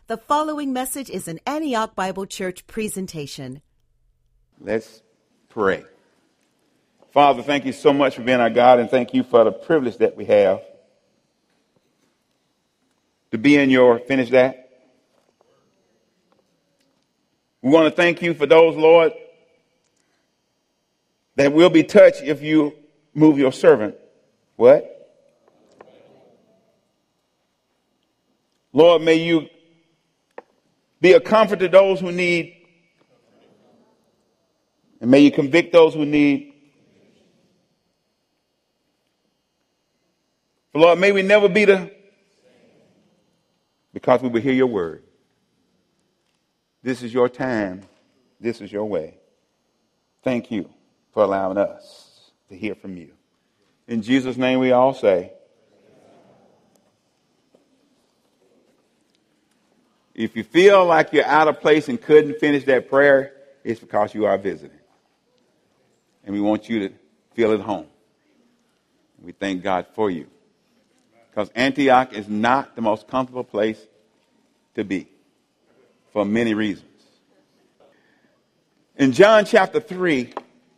The following message is an Antioch Bible Church presentation. Let's pray. Father, thank you so much for being our God, and thank you for the privilege that we have to be in your, finish that. We want to thank you for those, Lord, that will be touched if you move your servant. What? Lord, may you be a comfort to those who need, and may you convict those who need. Lord, may we never be because we will hear your word. This is your time. This is your way. Thank you for allowing us to hear from you. In Jesus' name we all say, if you feel like you're out of place and couldn't finish that prayer, it's because you are visiting. And we want you to feel at home. We thank God for you. Because Antioch is not the most comfortable place to be for many reasons. In John chapter 3,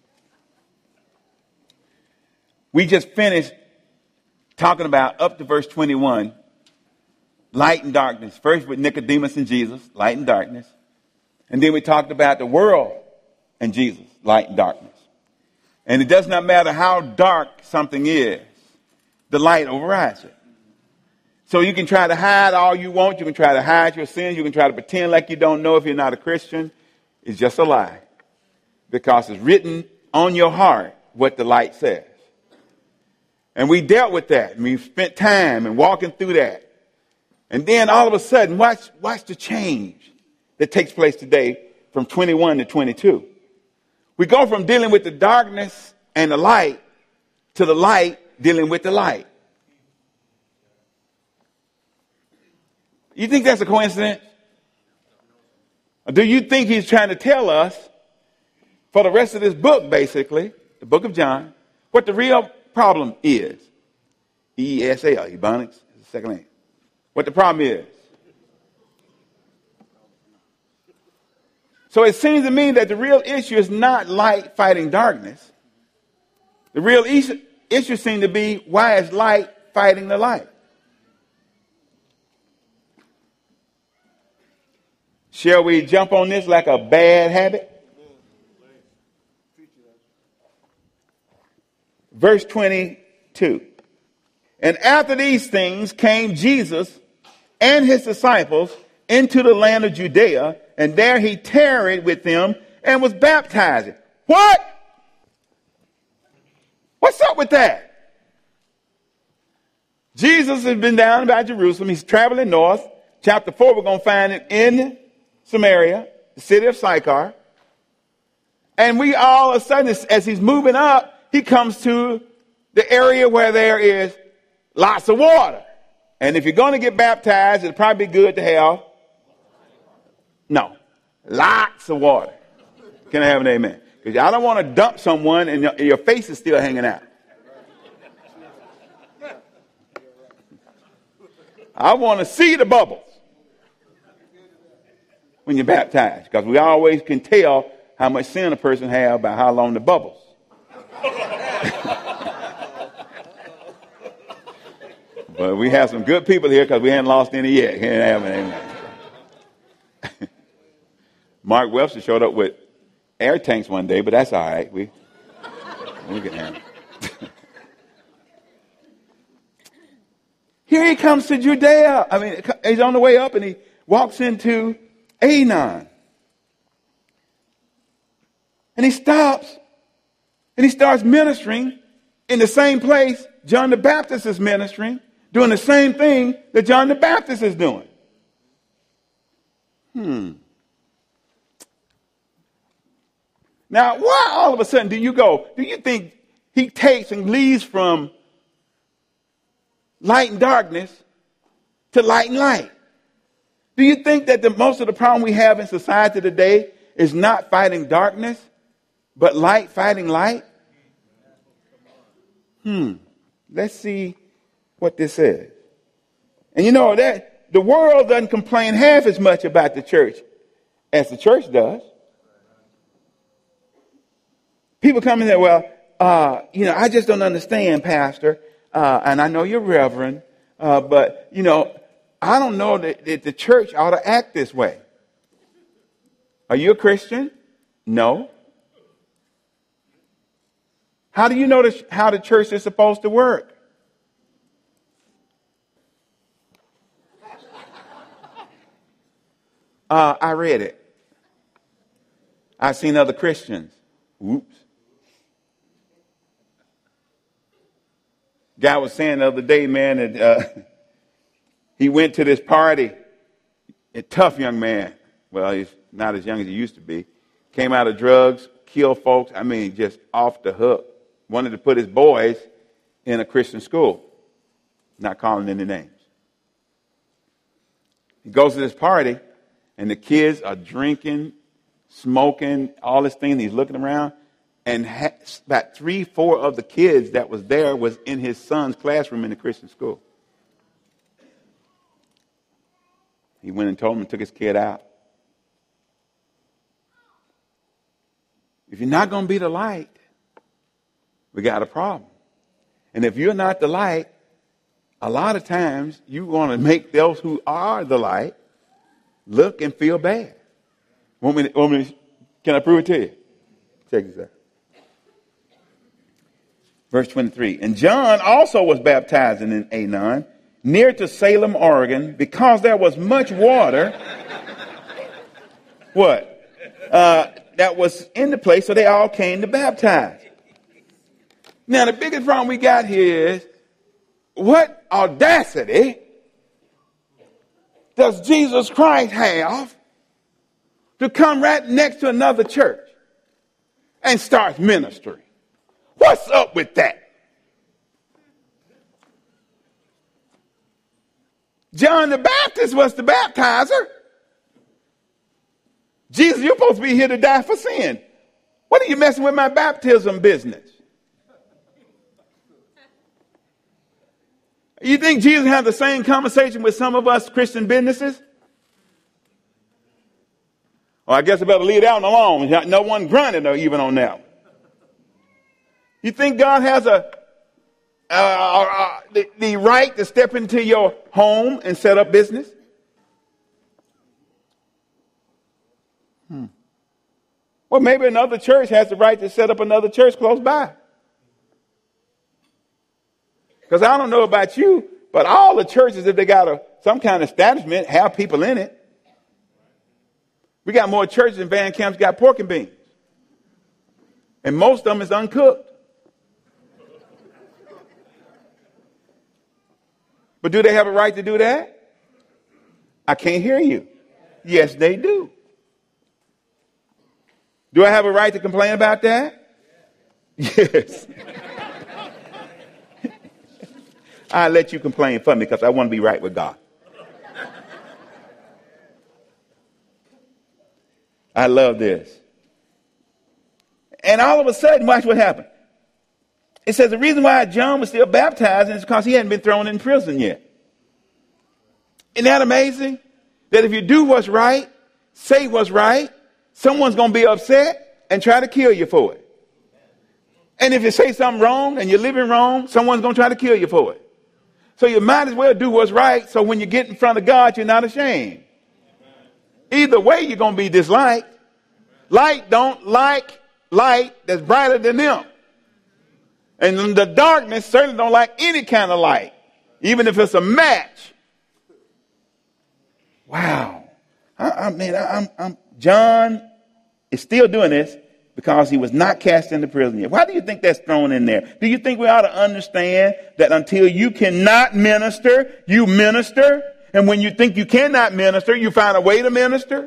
we just finished talking about up to verse 21, light and darkness. First with Nicodemus and Jesus, light and darkness. And then we talked about the world and Jesus, light and darkness. And it does not matter how dark something is, the light overrides it. So you can try to hide all you want. You can try to hide your sins. You can try to pretend like you don't know if you're not a Christian. It's just a lie. Because it's written on your heart what the light says. And we dealt with that. And we spent time and walking through that. And then all of a sudden, watch the change that takes place today from 21 to 22. We go from dealing with the darkness and the light to the light dealing with the light. You think that's a coincidence? Or do you think he's trying to tell us for the rest of this book, basically, the book of John, what the real problem is? ESL, Ebonics, is the second name. What the problem is. So it seems to me that the real issue is not light fighting darkness. The real issue seems to be, why is light fighting the light? Shall we jump on this like a bad habit? Verse 22. And after these things came Jesus and his disciples into the land of Judea, and there he tarried with them and was baptizing. What? What's up with that? Jesus has been down by Jerusalem. He's traveling north. Chapter 4, we're going to find it in Samaria, the city of Sychar. And we all of a sudden, as he's moving up, he comes to the area where there is lots of water. And if you're going to get baptized, it'd probably be good to have lots of water. Can I have an amen? Because I don't want to dump someone and your face is still hanging out. I want to see the bubbles when you're baptized, because we always can tell how much sin a person has by how long the bubbles. But we have some good people here because we haven't lost any yet. Can't have an amen. Mark Webster showed up with air tanks one day, but that's all right. We can handle it. Here he comes to Judea. I mean, he's on the way up and he walks into Aenon. And he stops and he starts ministering in the same place John the Baptist is ministering, doing the same thing that John the Baptist is doing. Now, why all of a sudden do you think he takes and leaves from light and darkness to light and light? Do you think that most of the problem we have in society today is not fighting darkness, but light fighting light? Let's see what this says. And you know, the world doesn't complain half as much about the church as the church does. People come and say, well, I just don't understand, Pastor, and I know you're Reverend, but, I don't know that the church ought to act this way. Are you a Christian? No. How do you know how the church is supposed to work? I read it. I've seen other Christians. Oops. Guy was saying the other day, man, that he went to this party. A tough young man. Well, he's not as young as he used to be. Came out of drugs, killed folks. I mean, just off the hook. Wanted to put his boys in a Christian school. Not calling any names. He goes to this party, and the kids are drinking, smoking, all this thing. He's looking around, and about 3-4 of the kids that was there was in his son's classroom in the Christian school. He went and told him and took his kid out. If you're not going to be the light, we got a problem. And if you're not the light, a lot of times you want to make those who are the light look and feel bad. Can I prove it to you? Check this out. Verse 23. And John also was baptizing in Aenon, near to Salem, Oregon, because there was much water. What? That was in the place, so they all came to baptize. Now, the biggest problem we got here is, what audacity does Jesus Christ have to come right next to another church and start ministering? What's up with that? John the Baptist was the baptizer. Jesus, you're supposed to be here to die for sin. What are you messing with my baptism business? You think Jesus had the same conversation with some of us Christian businesses? Well, I guess I better leave that one alone. No one grunted even on that one. You think God has the right to step into your home and set up business? Well, maybe another church has the right to set up another church close by. Because I don't know about you, but all the churches, if they got some kind of establishment, have people in it. We got more churches than Van Camp's got pork and beans. And most of them is uncooked. But do they have a right to do that? I can't hear you. Yes, they do. Do I have a right to complain about that? Yes. I'll let you complain for me because I want to be right with God. I love this. And all of a sudden, watch what happened. It says the reason why John was still baptizing is because he hadn't been thrown in prison yet. Isn't that amazing? That if you do what's right, say what's right, someone's going to be upset and try to kill you for it. And if you say something wrong and you're living wrong, someone's going to try to kill you for it. So you might as well do what's right so when you get in front of God, you're not ashamed. Either way, you're going to be disliked. Light don't like light that's brighter than them. And the darkness certainly don't like any kind of light, even if it's a match. Wow. John is still doing this because he was not cast into prison yet. Why do you think that's thrown in there? Do you think we ought to understand that until you cannot minister, you minister? And when you think you cannot minister, you find a way to minister?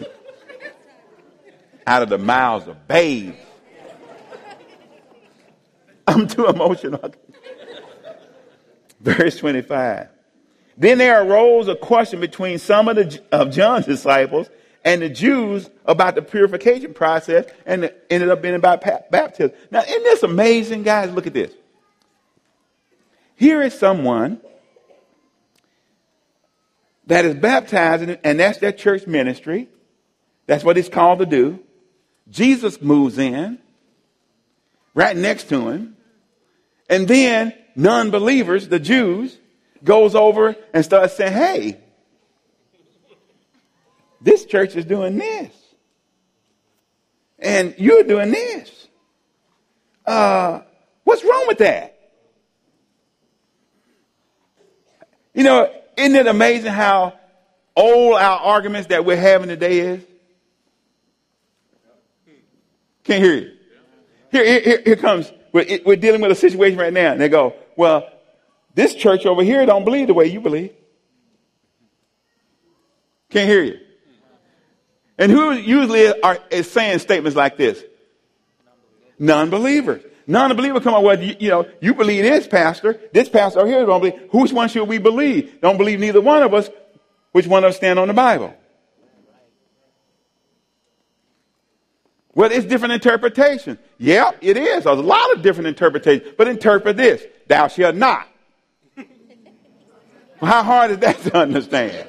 Out of the mouths of babes. too emotional. Verse 25. Then there arose a question between some of John's disciples and the Jews about the purification process, and it ended up being about baptism. Now, isn't this amazing, guys? Look at this. Here is someone that is baptized, and that's their church ministry. That's what he's called to do. Jesus moves in right next to him. And then non-believers, the Jews, goes over and starts saying, hey, this church is doing this. And you're doing this. What's wrong with that? You know, isn't it amazing how old our arguments that we're having today is? Can't hear you. Here comes, we're dealing with a situation right now. And they go, well, this church over here don't believe the way you believe. Can't hear you. And who usually is saying statements like this? Non-believers. Non-believers come up, well, you believe this pastor over here don't believe. Which one should we believe? Don't believe neither one of us. Which one of us stand on the Bible? Well, it's different interpretation. Yeah, it is. There's a lot of different interpretations. But interpret this. Thou shalt not. Well, how hard is that to understand?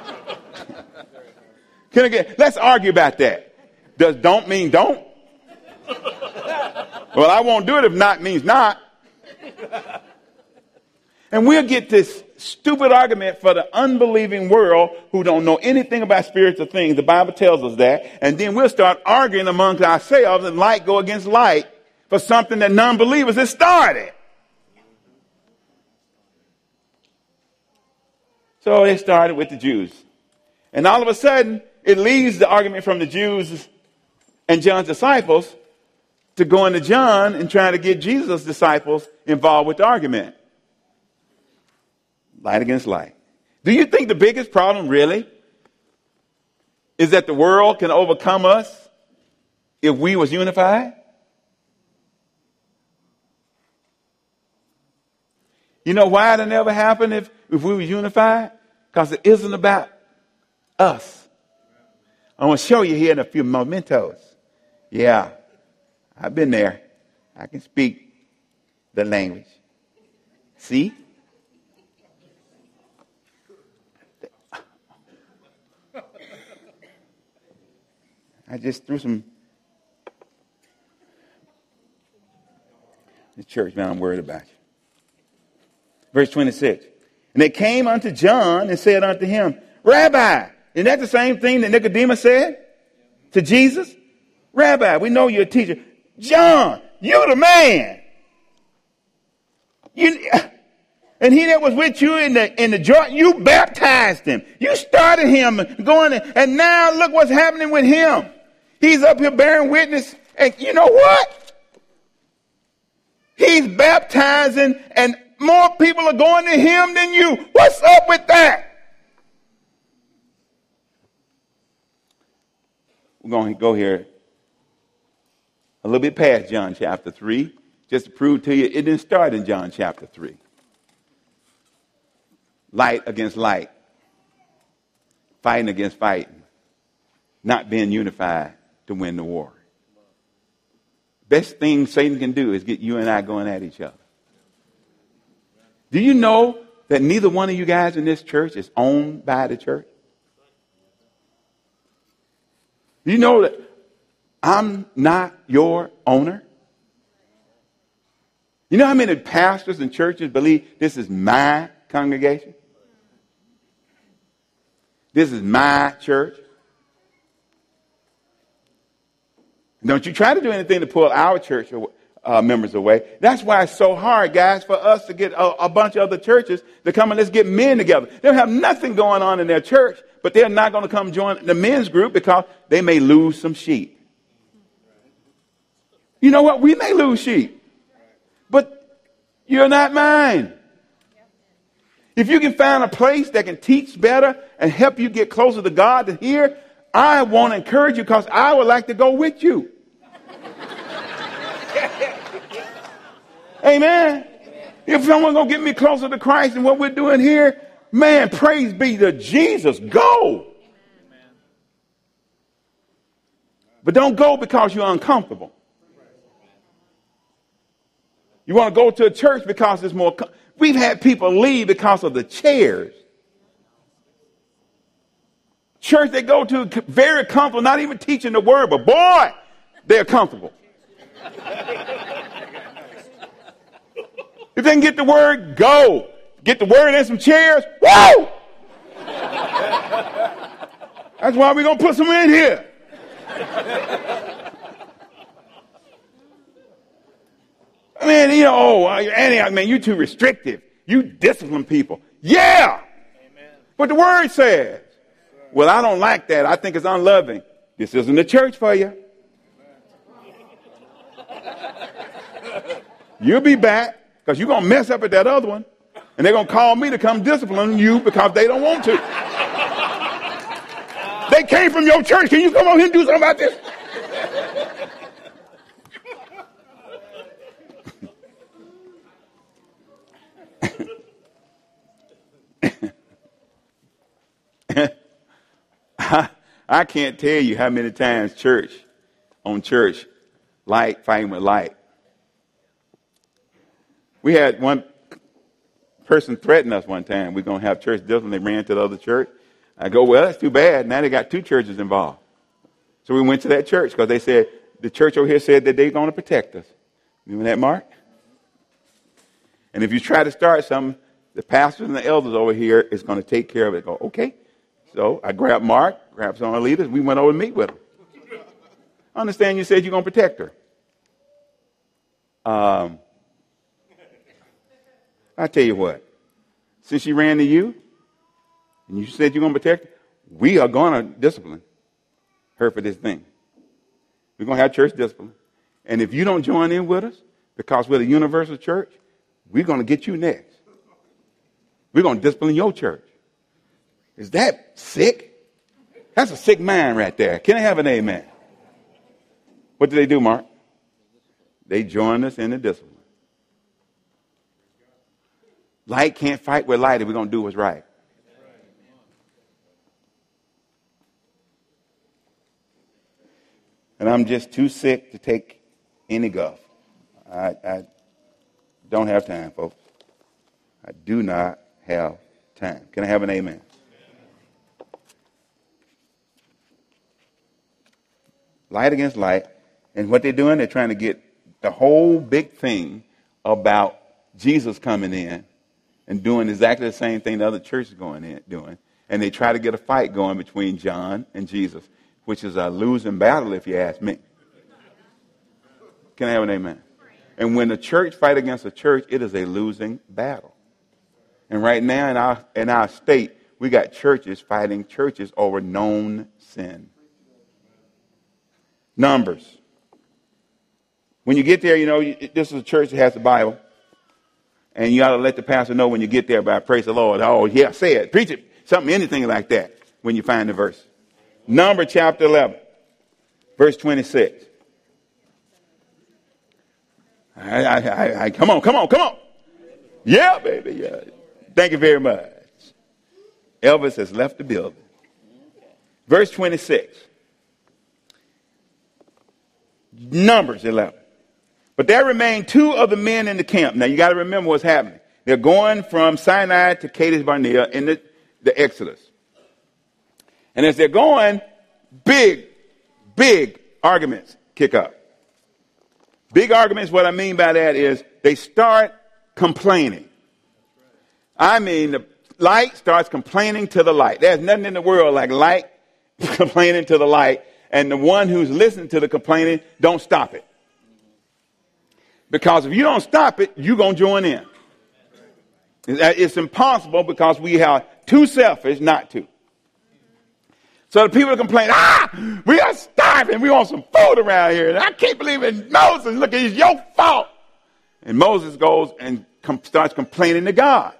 Let's argue about that. Does don't mean don't? Well, I won't do it if not means not. And we'll get this stupid argument for the unbelieving world who don't know anything about spiritual things. The Bible tells us that. And then we'll start arguing amongst ourselves and light go against light for something that non-believers have started. So they started with the Jews. And all of a sudden, it leads the argument from the Jews and John's disciples to going to John and trying to get Jesus' disciples involved with the argument. Light against light. Do you think the biggest problem really is that the world can overcome us if we was unified? You know why it'll never happen if we was unified? Because it isn't about us. I want to show you here in a few mementos. Yeah, I've been there. I can speak the language. See? I just threw some. The church, man, I'm worried about you. Verse 26. And they came unto John and said unto him, Rabbi, isn't that the same thing that Nicodemus said to Jesus? Rabbi, we know you're a teacher. John, you're the man. And he that was with you in the Jordan, you baptized him. You started him going, and now look what's happening with him. He's up here bearing witness. And you know what? He's baptizing and more people are going to him than you. What's up with that? We're going to go here a little bit past John chapter 3, just to prove to you it didn't start in John chapter 3. Light against light. Fighting against fighting. Not being unified to win the war. Best thing Satan can do is get you and I going at each other. Do you know that neither one of you guys in this church is owned by the church? Do you know that I'm not your owner? You know how many pastors and churches believe this is my congregation? This is my church. Don't you try to do anything to pull our church members away. That's why it's so hard, guys, for us to get a bunch of other churches to come and let's get men together. They'll have nothing going on in their church, but they're not going to come join the men's group because they may lose some sheep. You know what? We may lose sheep, but you're not mine. If you can find a place that can teach better and help you get closer to God than here, I want to encourage you because I would like to go with you. Amen. If someone's going to get me closer to Christ than what we're doing here, man, praise be to Jesus. Go. But don't go because you're uncomfortable. You want to go to a church because it's more. We've had people leave because of the chairs. Church they go to very comfortable, not even teaching the word, but boy, they're comfortable. If they can get the word, go. Get the word and some chairs, woo! That's why we're going to put some in here. I mean, Antioch, man, you're too restrictive. You discipline people. Yeah. Amen. But the word says, well, I don't like that. I think it's unloving. This isn't the church for you. You'll be back because you're going to mess up at that other one. And they're going to call me to come discipline you because they don't want to. They came from your church. Can you come over here and do something about this? I can't tell you how many times church, light fighting with light. We had one person threaten us one time. We're going to have church discipline. They ran to the other church. I go, well, that's too bad. Now they got two churches involved. So we went to that church because they said, the church over here said that they're going to protect us. Remember that, Mark? And if you try to start something, the pastors and the elders over here is going to take care of it. Go, okay. So I grabbed Mark, grabbed some of our leaders. We went over to meet with them. I understand you said you're going to protect her. I tell you what, since she ran to you, and you said you're going to protect her, we are going to discipline her for this thing. We're going to have church discipline. And if you don't join in with us, because we're the universal church, we're going to get you next. We're going to discipline your church. Is that sick? That's a sick mind right there. Can I have an amen? What did they do, Mark? They joined us in the discipline. Light can't fight with light if we're going to do what's right. And I'm just too sick to take any guff. I don't have time, folks. I do not have time. Can I have an amen? Light against light. And what they're doing, they're trying to get the whole big thing about Jesus coming in and doing exactly the same thing the other church is going in doing. And they try to get a fight going between John and Jesus, which is a losing battle if you ask me. Can I have an amen? And when the church fight against a church, it is a losing battle. And right now in our state, we got churches fighting churches over known sin. Numbers. When you get there, this is a church that has the Bible. And you ought to let the pastor know when you get there by praise the Lord. Oh, yeah, say it. Preach it. Something, anything like that when you find the verse. Number chapter 11, verse 26. Come on. Yeah, baby. Yeah. Thank you very much. Elvis has left the building. Verse 26. Numbers 11. But there remain two of the men in the camp. Now, you got to remember what's happening. They're going from Sinai to Kadesh Barnea in the Exodus. And as they're going, big arguments kick up. Big arguments, what I mean by that is they start complaining. I mean, the light starts complaining to the light. There's nothing in the world like light complaining to the light, and the one who's listening to the complaining don't stop it. Because if you don't stop it, you're going to join in. It's impossible because we are too selfish not to. So the people complain, we are starving. We want some food around here. And I can't believe it. Moses, look, it's your fault. And Moses goes and starts complaining to God.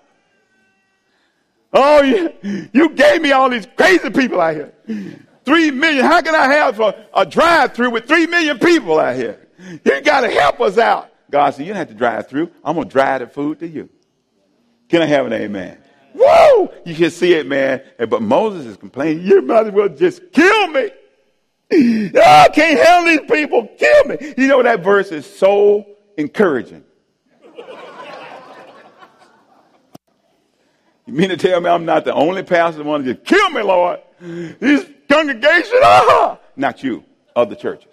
Oh, you gave me all these crazy people out here. 3 million. How can I have a drive-through with 3 million people out here? You got to help us out. God said, you don't have to drive through. I'm going to drive the food to you. Can I have an amen? Woo! You can see it, man. But Moses is complaining, you might as well just kill me. I can't handle these people. Kill me. You know, that verse is so encouraging. You mean to tell me I'm not the only pastor that wants to just kill me, Lord? This congregation, not you, other churches.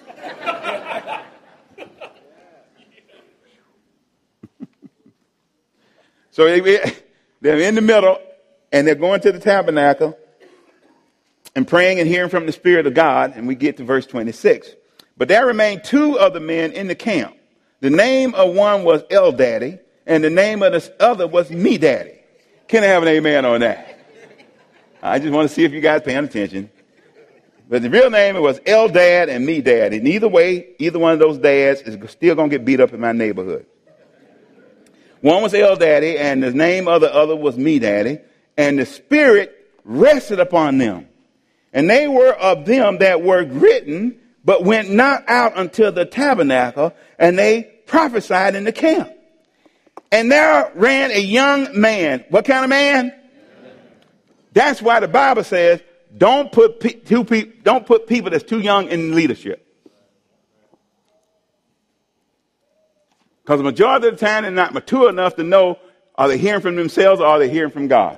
So they're in the middle, and they're going to the tabernacle and praying and hearing from the Spirit of God, and we get to verse 26. But there remained two other men in the camp. The name of one was Eldaddy, and the name of the other was Me-Daddy. Can I have an amen on that? I just want to see if you guys paying attention. But the real name, it was Eldad and Me-Daddy. And either way, either one of those dads is still going to get beat up in my neighborhood. One was Eldaddy, and the name of the other was Me-Daddy. And the Spirit rested upon them. And they were of them that were written, but went not out until the tabernacle, and they prophesied in the camp. And there ran a young man. What kind of man? That's why the Bible says, don't put people that's too young in leadership. Because the majority of the time they're not mature enough to know, are they hearing from themselves or are they hearing from God?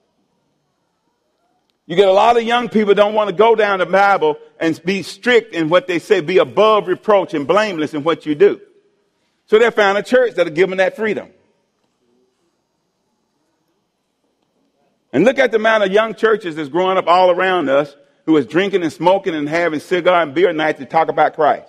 You get a lot of young people don't want to go down the Bible and be strict in what they say, be above reproach and blameless in what you do. So they found a church that'll give them that freedom. And look at the amount of young churches that's growing up all around us who is drinking and smoking and having cigar and beer nights to talk about Christ.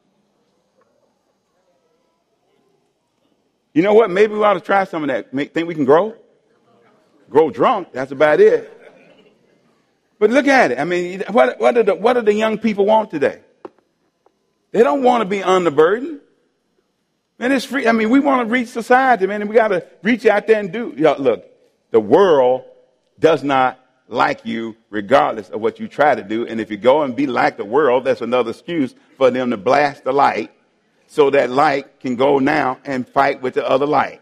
You know what? Maybe we ought to try some of that. Think we can grow? Grow drunk, that's about it. But look at it. I mean, what do the young people want today? They don't want to be underburdened. Man, it's free. I mean, we want to reach society, man, and we got to reach out there and do. Look, the world does not like you regardless of what you try to do. And if you go and be like the world, that's another excuse for them to blast the light so that light can go now and fight with the other light.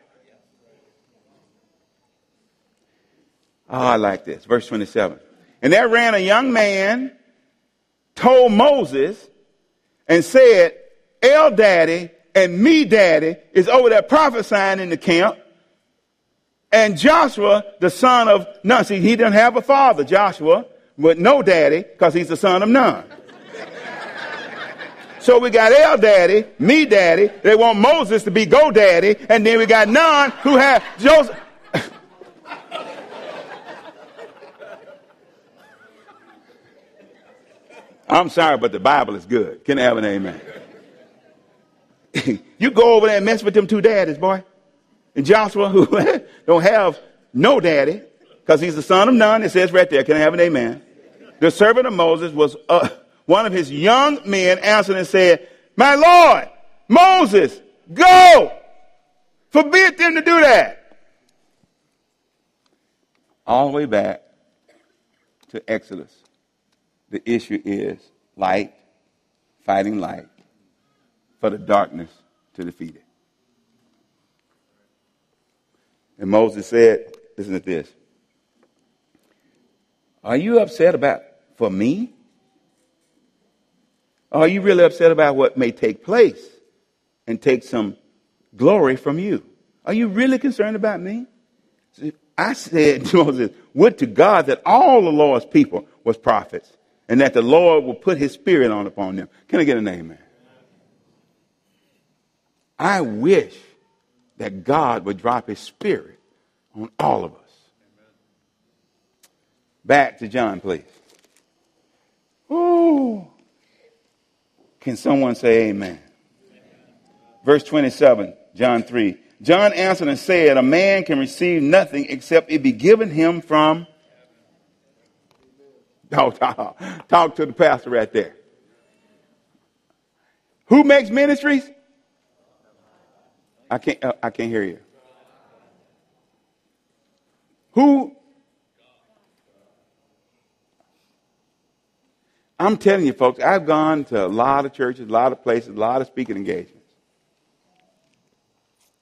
Oh, I like this. Verse 27. And there ran a young man, told Moses, and said, Eldaddy and Me-Daddy is over there prophesying in the camp. And Joshua, the son of Nun. See, he didn't have a father, Joshua, with no daddy, because he's the son of Nun. So we got Eldaddy, Me-Daddy. They want Moses to be GoDaddy. And then we got Nun, who had Joseph. I'm sorry, but the Bible is good. Can I have an amen? You go over there and mess with them two daddies, boy. And Joshua, who don't have no daddy, because he's the son of Nun, it says right there, can I have an amen? The servant of Moses was one of his young men answered and said, my Lord, Moses, go! Forbid them to do that. All the way back to Exodus. The issue is light, fighting light, for the darkness to defeat it. And Moses said, listen to this. Are you upset for me? Or are you really upset about what may take place and take some glory from you? Are you really concerned about me? I said to Moses, would to God that all the Lord's people was prophets, and that the Lord will put his spirit upon them. Can I get an amen? I wish that God would drop his spirit on all of us. Back to John, please. Ooh. Can someone say amen? Verse 27, John 3. John answered and said, a man can receive nothing except it be given him from... Talk to the pastor right there. Who makes ministries? I can't hear you. Who? I'm telling you, folks, I've gone to a lot of churches, a lot of places, a lot of speaking engagements.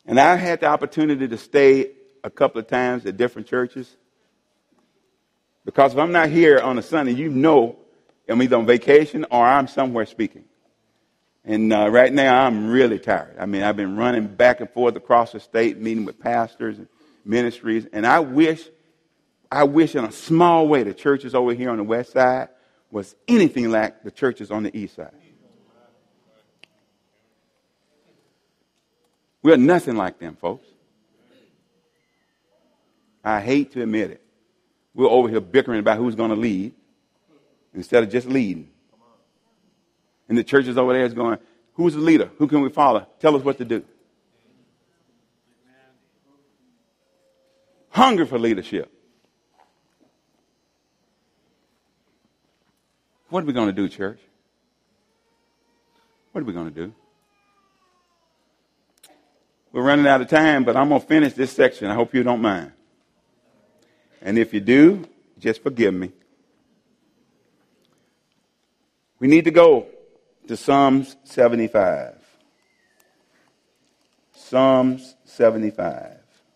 And I had the opportunity to stay a couple of times at different churches. Because if I'm not here on a Sunday, you know I'm either on vacation or I'm somewhere speaking. And right now I'm really tired. I mean, I've been running back and forth across the state, meeting with pastors and ministries. And I wish in a small way the churches over here on the west side was anything like the churches on the east side. We're nothing like them, folks. I hate to admit it. We're over here bickering about who's going to lead instead of just leading. And the churches over there is going, who's the leader? Who can we follow? Tell us what to do. Hunger for leadership. What are we going to do, church? What are we going to do? We're running out of time, but I'm going to finish this section. I hope you don't mind. And if you do, just forgive me. We need to go to Psalms 75. Psalms 75.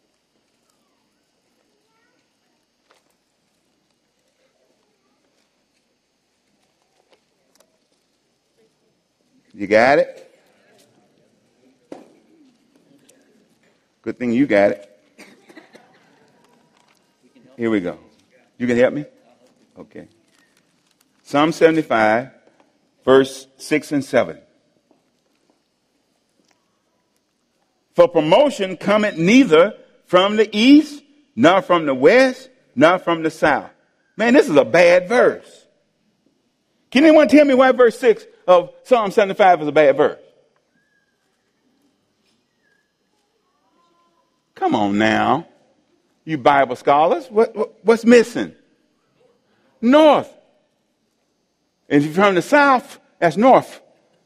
You got it? Good thing you got it. Here we go. You can help me? Okay. Psalm 75, verse 6 and 7. For promotion cometh neither from the east, nor from the west, nor from the south. Man, this is a bad verse. Can anyone tell me why verse 6 of Psalm 75 is a bad verse? Come on now, you Bible scholars. What's missing? North. And if you're from the south, that's north.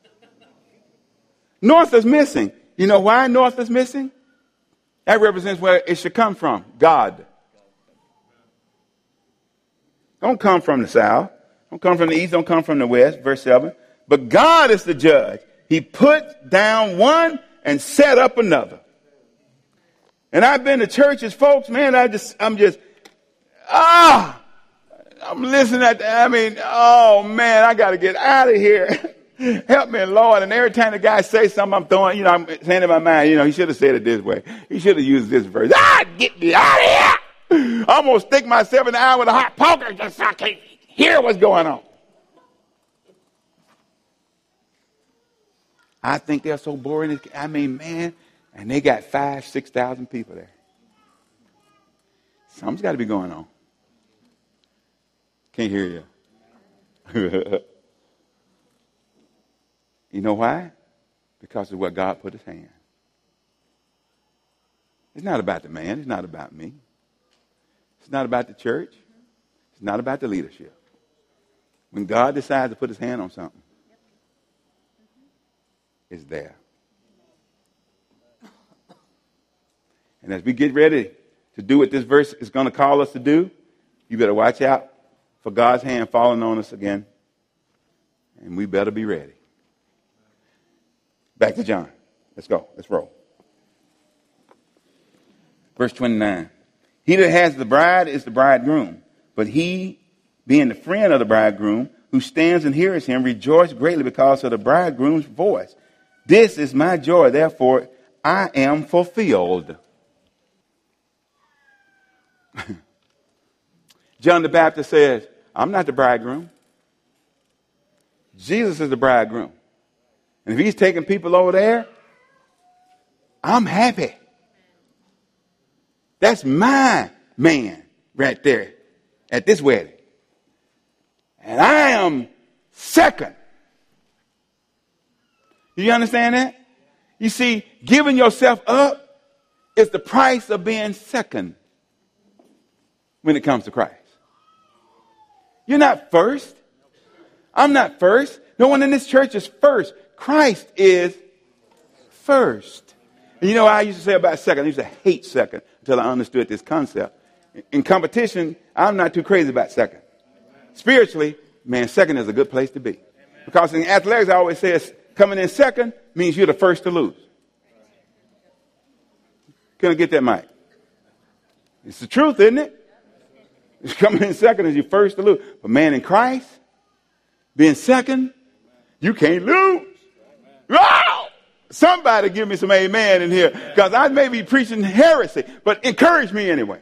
North is missing. You know why north is missing? That represents where it should come from. God. Don't come from the south. Don't come from the east. Don't come from the west. Verse 7. But God is the judge. He put down one and set up another. And I've been to churches, folks, man, I'm listening oh man, I got to get out of here. Help me, Lord. And every time the guy says something, I'm saying in my mind, he should have said it this way. He should have used this verse. Get me out of here. I'm going to stick myself in the eye with a hot poker just so I can't hear what's going on. I think they're so boring. Man. And they got 5,000, 6,000 people there. Something's got to be going on. Can't hear you. You know why? Because of what God put his hand. It's not about the man. It's not about me. It's not about the church. It's not about the leadership. When God decides to put his hand on something, it's there. And as we get ready to do what this verse is going to call us to do, you better watch out for God's hand falling on us again. And we better be ready. Back to John. Let's go. Let's roll. Verse 29. He that has the bride is the bridegroom. But he, being the friend of the bridegroom, who stands and hears him, rejoice greatly because of the bridegroom's voice. This is my joy, therefore I am fulfilled. John the Baptist says, I'm not the bridegroom. Jesus is the bridegroom. And if he's taking people over there, I'm happy. That's my man right there at this wedding. And I am second. You understand that? You see, giving yourself up is the price of being second when it comes to Christ. You're not first. I'm not first. No one in this church is first. Christ is first. And you know what I used to say about second? I used to hate second until I understood this concept. In competition, I'm not too crazy about second. Spiritually, man, second is a good place to be. Because in athletics, I always say coming in second means you're the first to lose. Can I get that mic? It's the truth, isn't it? It's coming in second is your first to lose. But man, in Christ, being second, you can't lose. Wow! Somebody give me some amen in here, because I may be preaching heresy, but encourage me anyway.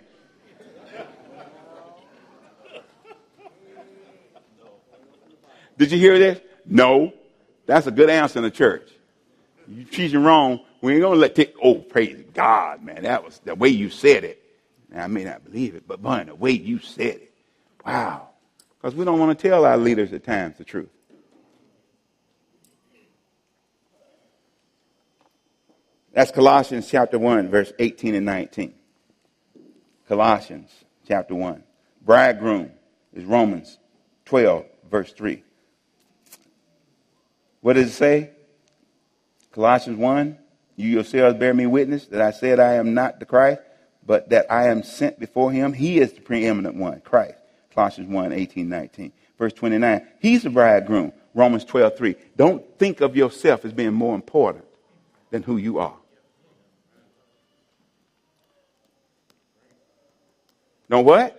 Did you hear this? No. That's a good answer in the church. You teaching wrong, we ain't going to let take, oh, praise God, man. That was the way you said it. Now, I may not believe it, but man, the way you said it. Wow. Because we don't want to tell our leaders at times the truth. That's Colossians chapter 1, verse 18 and 19. Colossians chapter 1. Bridegroom is Romans 12, verse 3. What does it say? Colossians 1, you yourselves bear me witness that I said I am not the Christ, but that I am sent before him. He is the preeminent one, Christ. Colossians 1, 18, 19. Verse 29, he's the bridegroom. Romans 12, 3. Don't think of yourself as being more important than who you are. Know what?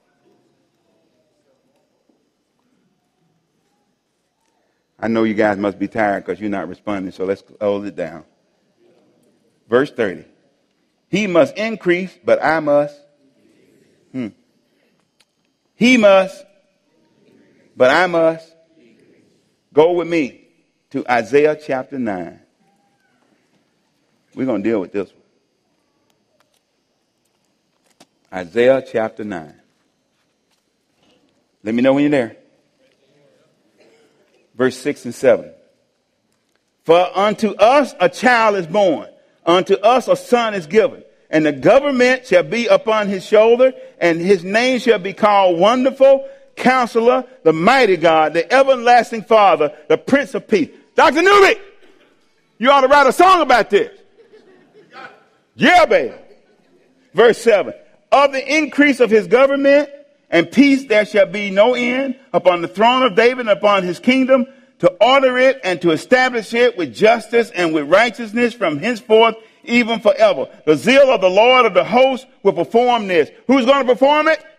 I know you guys must be tired because you're not responding, so let's hold it down. Verse 30. He must increase, but I must. He must, but I must. Go with me to Isaiah chapter 9. We're going to deal with this one. Isaiah chapter 9. Let me know when you're there. Verse 6 and 7. For unto us a child is born, unto us a son is given, and the government shall be upon his shoulder, and his name shall be called Wonderful, Counselor, the Mighty God, the Everlasting Father, the Prince of Peace. Dr. Newby, you ought to write a song about this. Yeah, baby. Verse 7. Of the increase of his government and peace there shall be no end upon the throne of David and upon his kingdom, to order it and to establish it with justice and with righteousness from henceforth even forever. The zeal of the Lord of the hosts will perform this. Who's going to perform it?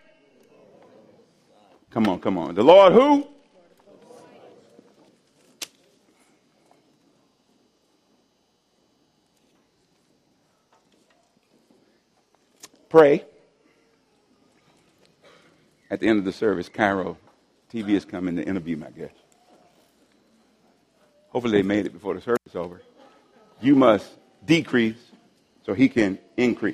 Come on, come on. The Lord who? Pray. At the end of the service, Cairo TV is coming to interview my guest. Hopefully they made it before the service is over. You must decrease so he can increase.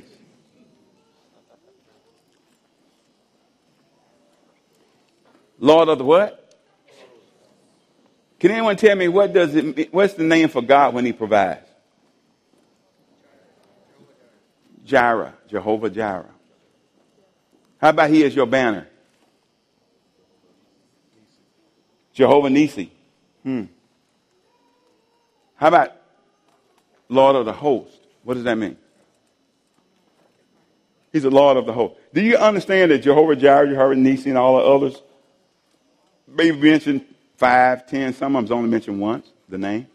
Lord of the what? Can anyone tell me what's the name for God when he provides? Jireh, Jehovah Jireh. How about he is your banner? Jehovah Nissi. How about Lord of the host? What does that mean? He's the Lord of the host. Do you understand that Jehovah Jireh, Jehovah Nissi, and all the others, maybe mentioned 5, 10, some of them's only mentioned once, the name?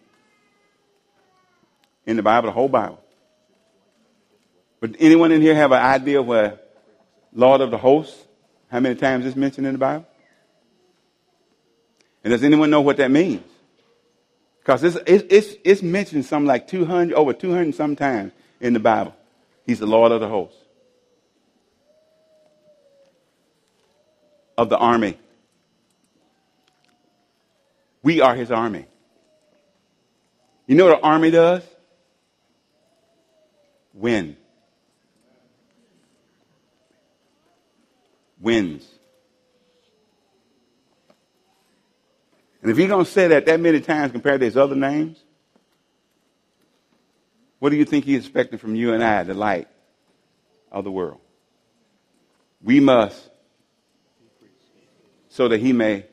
In the Bible, the whole Bible. But anyone in here have an idea where Lord of the hosts, how many times it's mentioned in the Bible? And does anyone know what that means? Because it's mentioned something like over 200 sometimes in the Bible. He's the Lord of the hosts. Of the army. We are his army. You know what an army does? Win. Wins. And if you're going to say that many times compared to his other names, what do you think he's expecting from you and I, the light of the world? We must, so that he may.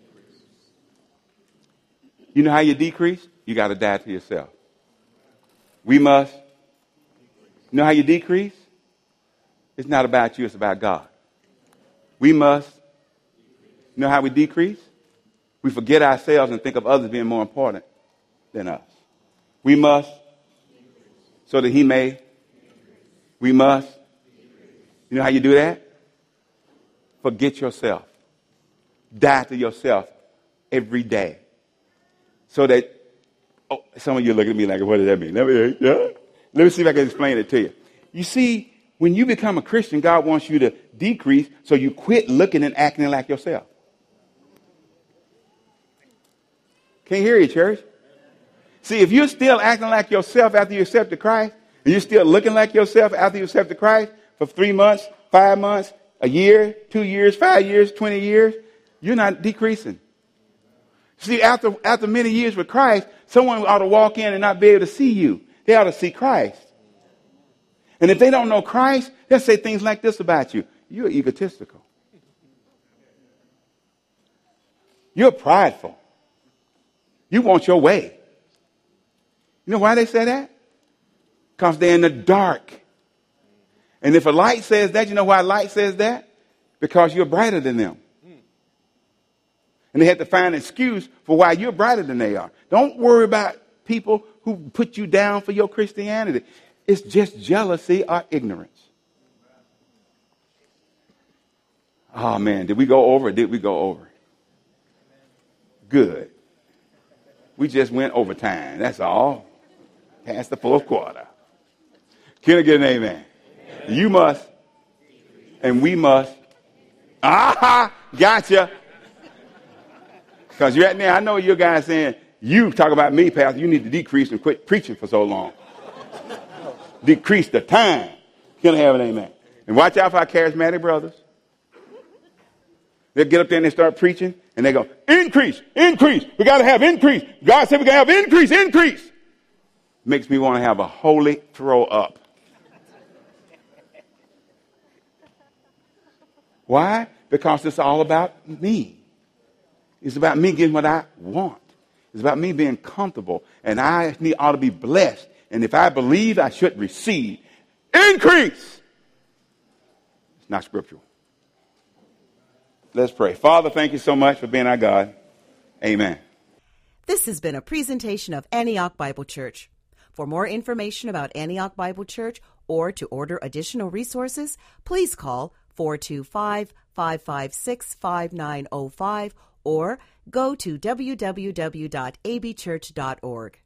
You know how you decrease? You got to die to yourself. We must. You know how you decrease? It's not about you, it's about God. We must. You know how we decrease? We forget ourselves and think of others being more important than us. We must, so that he may. We must. You know how you do that? Forget yourself. Die to yourself every day. So that, some of you look at me like, what does that mean? Let me see if I can explain it to you. You see, when you become a Christian, God wants you to decrease so you quit looking and acting like yourself. Can't hear you, church. See, if you're still acting like yourself after you accepted Christ, and you're still looking like yourself after you accepted Christ for 3 months, 5 months, a year, 2 years, 5 years, 20 years, you're not decreasing. See, after many years with Christ, someone ought to walk in and not be able to see you. They ought to see Christ. And if they don't know Christ, they'll say things like this about you. You're egotistical. You're prideful. You want your way. You know why they say that? Because they're in the dark. And if a light says that, you know why a light says that? Because you're brighter than them. And they have to find an excuse for why you're brighter than they are. Don't worry about people who put you down for your Christianity. It's just jealousy or ignorance. Oh, man, did we go over or did we go over? Good. We just went overtime. That's all. Past the fourth quarter. Can I get an amen? Amen. You must. And we must. Aha! Gotcha. Because you're at now, I know you guys saying, you talk about me, Pastor, you need to decrease and quit preaching for so long. Decrease the time. Can I have an amen? And watch out for our charismatic brothers. They'll get up there and they start preaching, and they go, increase, increase. We got to have increase. God said we got to have increase, increase. Makes me want to have a holy throw up. Why? Because it's all about me. It's about me getting what I want. It's about me being comfortable. And I ought to be blessed. And if I believe, I should receive. Increase. It's not scriptural. Let's pray. Father, thank you so much for being our God. Amen. This has been a presentation of Antioch Bible Church. For more information about Antioch Bible Church or to order additional resources, please call 425-556-5905 or go to www.abchurch.org.